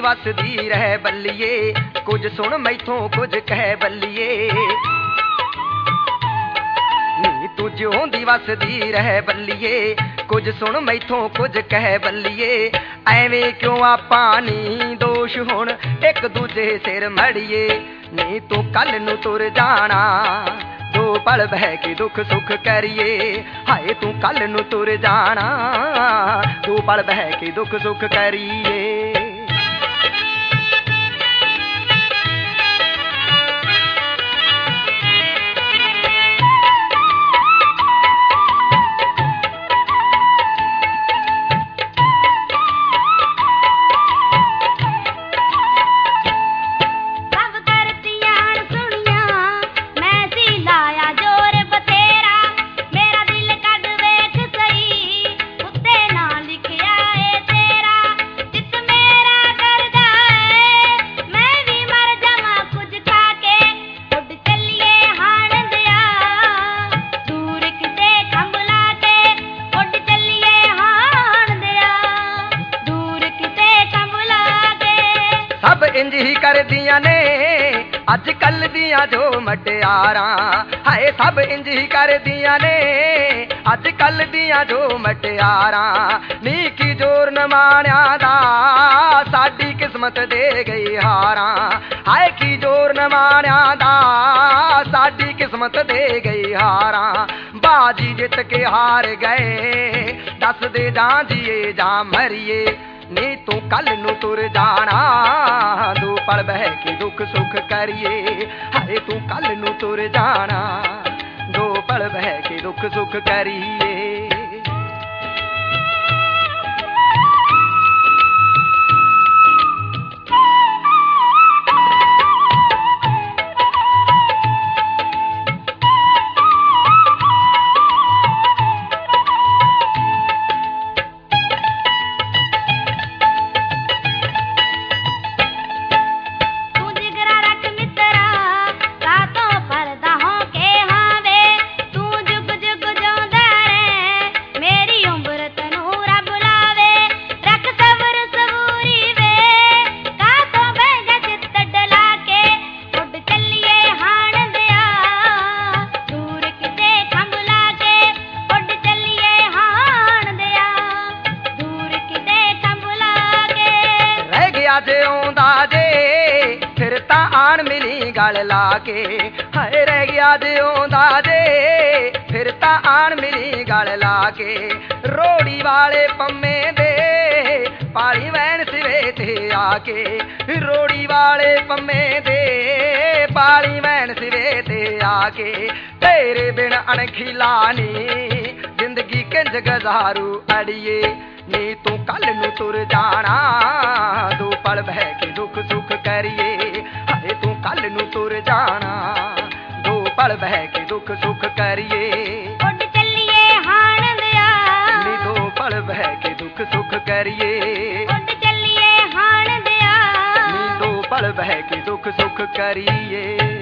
वसदी रह बल्लीए, कुछ सुन मैथों कुछ कह बल्लीए। नी तू जिउंदी वसदी रह बल्लीए, कुछ सुन मैथों कुछ कह बल्लीए। एवें क्यों आपां नी दोष हुण एक दूजे सिर मड़िए। नी तू कल नूं तुर जाना, दो पल बह के दुख सुख करिए। हाय तू कल नूं तुर जाना, दो पल बह के दुख सुख करिए। सब इंज ही कर दियां ने अज कल दियां जो मटियारां। हाय सब इंज ही कर दियां ने अज कल दियां जो मटियारां। नी की जोर न माणिया दा साडी किस्मत दे गई हारां। हाय की जोर न माणिया दा साडी किस्मत दे गई हारां। बाजी जित के हार गए दस दे जां जिए जां मरिए। नी तू कल नूं तुर जाना, दो पल बह के दुख सुख करिए। हाय तू कल नूं तुर जाना, दो पल बह के दुख सुख करिए। जिउंदा जे फिर तां आण मिली गल ला के। हाय रह गया जिउंदा जे फिर तां आण मिली गल ला के। रोड़ी वाले पम्मे दे पाली वैन सिरे ते आके। रोड़ी वाले पम्मे दे पाली वैन सिरे ते आके। तेरे बिन अणखिला नी जिंदगी किंज गजारू अड़िए। नी तू कल नूं तुर जाना, दो पल बह के दुख सुख करिए। हाय तू कल नूं तुर जाना, दो पल बह के दुख सुख करिए। उड चलिए हाण दिया, नी दो पल बह के दुख सुख करिए। उड चलिए हाण दिया, नी दो पल बह के दुख सुख करिए।